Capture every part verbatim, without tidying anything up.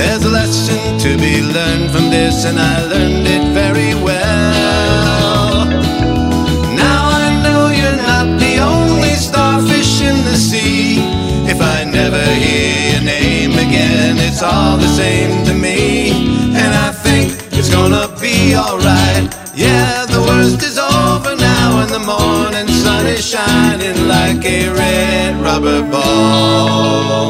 There's a lesson to be learned from this, and I learned it very well. Now I know you're not the only starfish in the sea. If I never hear your name again, it's all the same to me. And I think it's gonna be alright. Yeah, the worst is over now, and the morning sun is shining like a red rubber ball.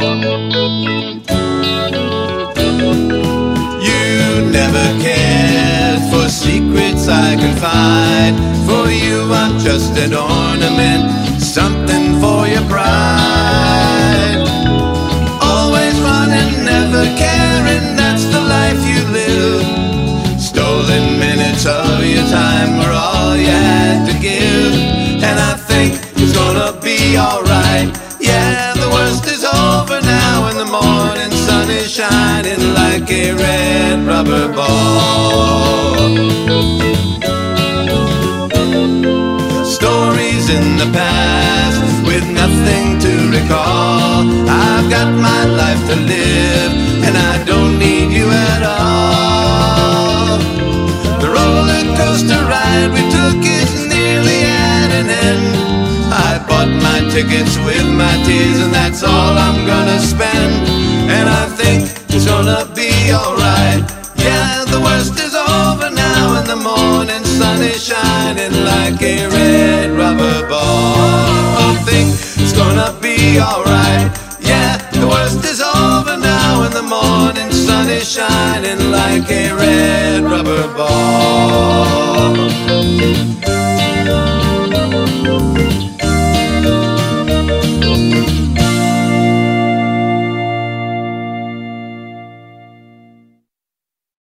You never cared for secrets I confide. For you I'm just an ornament, something for your pride. Always running, never caring, that's the life you live. Stolen minutes of your time were all you had to give. And I think it's gonna be alright. Yeah, the worst is over now, and the morning sun is shining like a red rubber ball. Stories in the past with nothing to recall. I've got my life to live, and I don't need you at all. The roller coaster ride we took is nearly at an end. I bought my tickets with my tears, and that's all I'm gonna spend. And I think it's gonna be alright. Yeah, the worst is over now, and the morning sun is shining like a red rubber ball. I think it's gonna be alright. Yeah, the worst is over now, and the morning sun is shining like a red